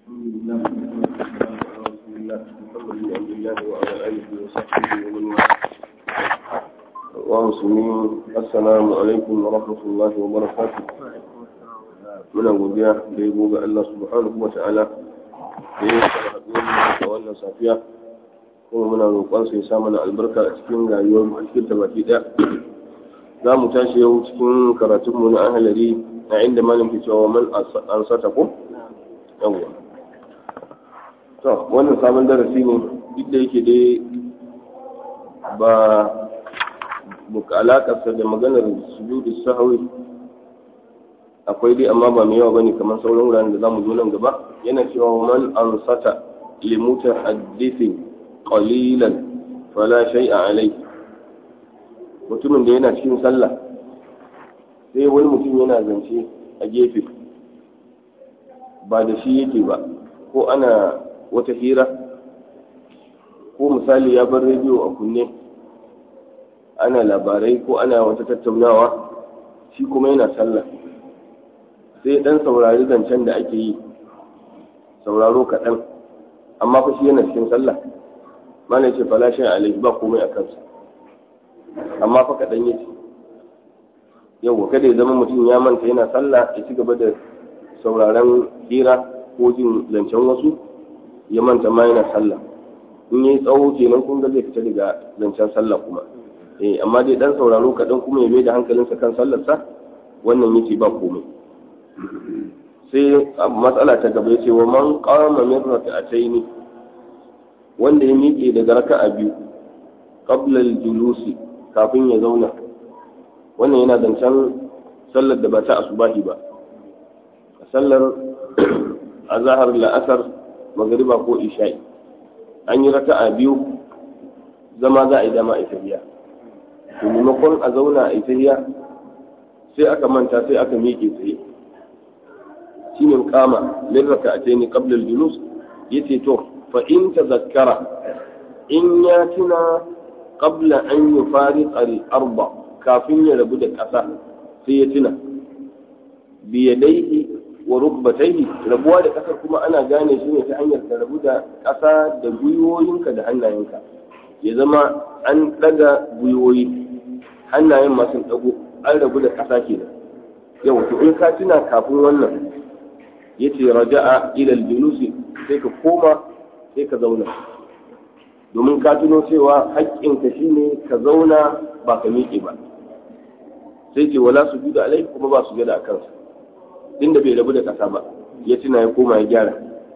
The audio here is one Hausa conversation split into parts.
Assalamu alaikum wa rahmatullahi wa barakatuh. Muna godiya da yabo ga Allah subhanahu wa ta'ala da ya saba haɗuwar da wannan safiya, kuma muna roƙon sa ya sa mana albarka a cikin rayuwar mu a cikin ta baki ɗaya. Za mu tashi yau cikin karatunmu na ahalari a inda malam ke cewa man ansata ko? Yawwa. To, wannan sabon darasi ne duk da yake dai ba buka alaƙarsa da maganar sujudu sahwi akwai dai amma ba mai yawa bane kamar sauran wuraren da zamu zo nan gaba. Yana cewa man ansata li mutahaddithin qalilan fala shay'a alayhi. Mutumin da yana cikin sallah sai wani mutum yana zance a gefe ba da shi yake ba, ko ana wata hira ko misali ya bar rediyo a kunne ana labarai ko ana wata tattaunawa, shi kuma yana sallah sai dan saurari zancen da ake yi, sauraro kaɗan, amma fa shi yana cikin sallah. Mana ce fala shay alaihi, ba komai a kansa, amma fa kaɗan yake. Yau kada ya zama mutum ya manta yana sallah ya ci gaba da sauraron hira ko jin zancen wasu, ya manta ma yana sallah. In yi tsawo kenan kun ga zai fita daga zancen sallah kuma. Amma dai dan sauraro kaɗan kuma ya mai da hankalinsa kan sallarsa, wannan yake ba komai. Sai matsala ta gaba ya ce wa man qama min rak'atayn, wanda ya miƙe daga raka'a biyu qabla al-julusi, kafin ya zauna. Wannan yana zancen sallar da ba ta asubahi ba, sallar azhar, la'asar, magriba ko isha'i. An yi raka'a biyu, zama za a yi dama a tafiya. To maimakon a zauna a tafiya sai aka manta, sai aka miƙe tsaye. Shi ne kama min raka'atayn qabla al-julus. Yace to fa in tazakkara, in ya tuna qabla an yufariq al-arba, kafin ya rabu da ƙasa sai ya tuna bi yadayhi wa rukbatayhi. Rabuwa da ƙasar kuma ana gane shi ne ta hanyar ka rabu da ƙasa da gwiwoyinka da hannayenka, ya zama an ɗaga gwiwoyi, hannayen masu ɗago, an rabu da ƙasa kenan. Yau to in ka tuna kafin wannan, yace raja'a ila al-julusi, sai ka koma sai ka zauna, domin ka tuno cewa haƙƙinka shine ka zauna ba ka miƙe ba. Sai ce wala sujuda alai, kuma ba sujada a kansa inda bai rabu da ƙasa ba. Ya tuna ya koma ya gyara.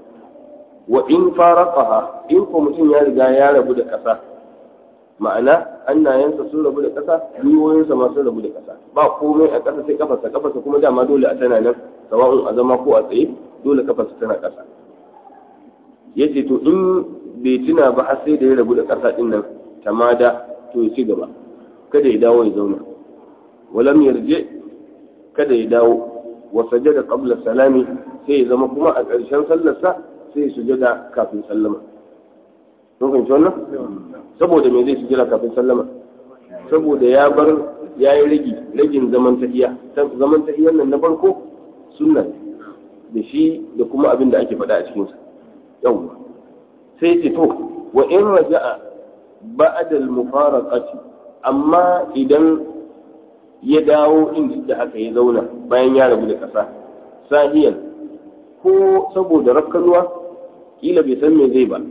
Wa in faraqaha, in ko mutum ya riga ya rabu da ƙasa, ma'ana hannayensa sun rabu da ƙasa, gwiwoyinsa ma sun rabu da ƙasa, ba komai a ƙasa sai kafarsa kuma dama dole a tana nan, sawa'un a zama ko a tsaye, dole kafarsa tana ƙasa. Yace to in bai tuna ba har sai da ya rabu da ƙasa din nan, tamada, to ya ci gaba, kada ya dawo ya zauna. Walam yarje, kada ya dawo. Wa sajada qabla salami, sai ya zama kuma a ƙarshen sallarsa sai ya sujada kafin sallama. Kun fahimci wannan? Saboda me zai sujada kafin sallama? Saboda ya bar, ya yi ragin zaman tahiyya. Zaman tahiyyar nan na farko sunna da shi da kuma abin da ake faɗa a cikinsa. Yawwa. Sai ce to wa in raja'a ba'da al-mufaraqati, amma idan ya dawo inda haka ya zauna bayan ya rabu da ƙasa, sahiyan ko saboda rakkanuwa, kila bai san me zai ba,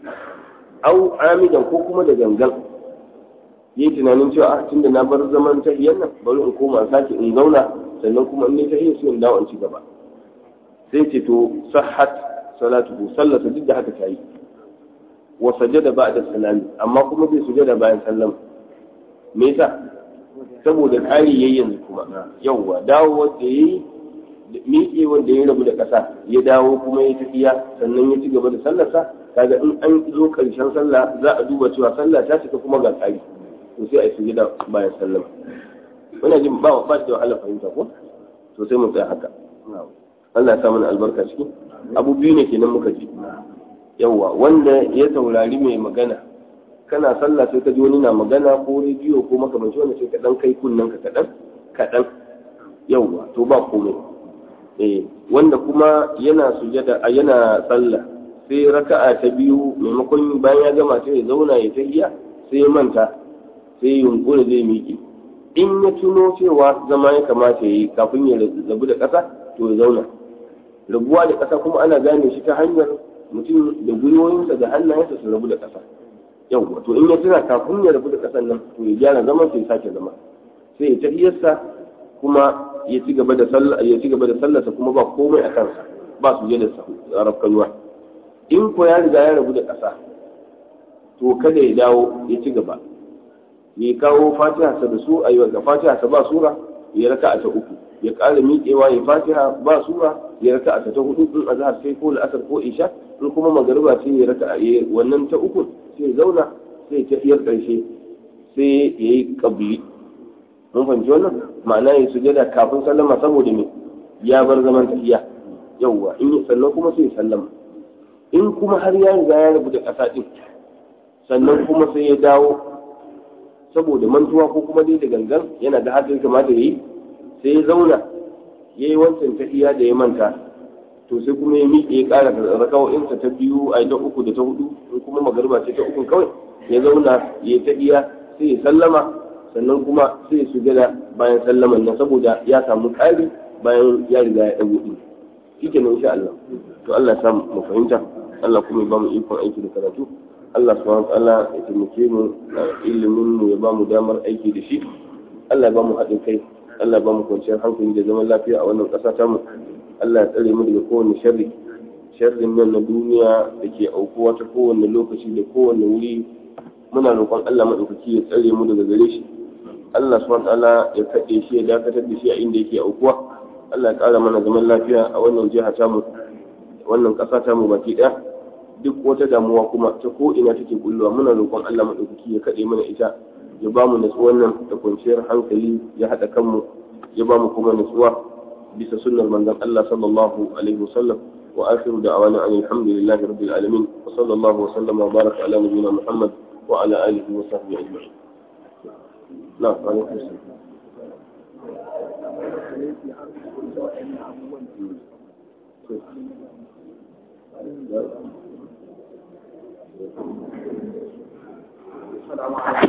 au amidan ko kuma da gangan yi tunanin cewa tunda na bar zaman tahiyyar nan, bari in koma sake in zauna, sannan kuma in ne tahiyyar sai in dawo in ci gaba. Sai ce to sahhat salatuhu, sallata duk da haka ta yi. Wa sajada ba'da salami, amma kuma bai sujada bayan sallama. Me yasa? Saboda ƙari yayi yanzu kuma. Yawwa, dawo wanda yayi, miƙe wanda ya rabu da ƙasa, ya dawo kuma ya tafiya, sannan ya ci gaba da sallarsa. Kaga in an zo ƙarshen sallah za a duba cewa sallah ta cika kuma ga ƙari, to sai a yi sujada bayan sallama. Wannan jin ba da wahala fahimta ko? To sai mu tsaya haka. Allah ya sa mana albarka ciki. Abu biyu ne kenan muka ji. Yawwa, wanda ya saurari mai magana, kana sallah sai ka ji wani na magana ko rediyo ko makamanci, wanda sai ka dan kai kunnen ka kaɗan, yawwa, to ba komai. wanda kuma yana sujada yana sallah sai raka'a ta biyu maimakon bayan ya gama sai ya zauna ya tahiya sai ya manta sai yunkuri zai miƙe in ya tuno cewa zama ya kamata ya yi kafin ya rabu da ƙasa to ya zauna. Rabuwa da ƙasa kuma ana gane shi ta hanyar mutum da gwiwoyinsa da hannayensa su rabu da ƙasa. Yau to in ya tuna kafin ya rabu da ƙasan nan to ya gyara zaman sai ya sake zama sai ya tahiyarsa kuma ya ci gaba da sallarsa kuma ba komai a kansa ba su da rafkanuwa. In ko ya riga ya rabu da ƙasa to kada ya dawo ya ci gaba ya kawo fatiha sa da su a yi wa fatiha sa ba sura ya raka ta uku ya ƙara miƙewa ya fatiha ba sura ya raka ta hudu in azhar sai ko la'asar ko isha in kuma magariba sai ya raka wannan ta uku sai ya zauna sai ta iyar ƙarshe sai ya yi ƙabli. Mun fahimci wannan ma'ana ya sujada kafin sallama saboda me ya bar zaman tafiya yawwa in yi sannan kuma sai ya sallama. In kuma har ya riga ya rabu da ƙasa ɗin sannan kuma sai ya dawo saboda mantuwa ko kuma dai da gangan yana da haka kamata ya yi sai ya zauna ya yi wancan tafiya da ya manta to sai kuma ya miƙe ya ƙara rakawo'insa ta biyu a ta uku da ta hudu in kuma magariba ce ta uku kawai ya zauna ya yi tafiya sai ya sallama sannan kuma sai ya sujada bayan sallaman nan saboda ya samu ƙari bayan ya riga ya ɗago ɗin shi kenan insha Allah to Allah ya samu mu fahimta Allah kuma ya ba mu ikon aiki da karatu Allah subhanahu wa ta'ala ya taimake mu da ilimin mu ya ba mu damar aiki da shi Allah ya ba mu haɗin kai Allah ya ba mu kwanciyar hankali da zaman lafiya a wannan ƙasa ta mu Allah ya tsare mu daga kowane sharrin nan na duniya da ke aukuwa ta kowane lokaci da kowane wuri muna roƙon Allah maɗaukaki ya tsare mu daga gare shi Allah subhanahu wa ta'ala ya kaɗe shi ya dakatar da shi a inda yake aukuwa Allah ya ƙara mana zaman lafiya a wannan jiha ta mu wannan ƙasa ta mu baki ɗaya duk wata damuwa kuma ta ko ina take kulluwa muna roƙon Allah maɗaukaki ya kaɗe mana ita ya ba mu natsuwan nan da kwanciyar hankali ya haɗa kanmu ya ba mu kuma natsuwa bisa sunnar manzon Allah sallallahu alaihi wasallam wa akhiru da'wana alhamdulillahi rabbil alamin wa sallallahu wa sallama wa baraka ala nabiyyina Muhammad wa ala alihi wa sahbihi ajma'in. Na alaikum salam.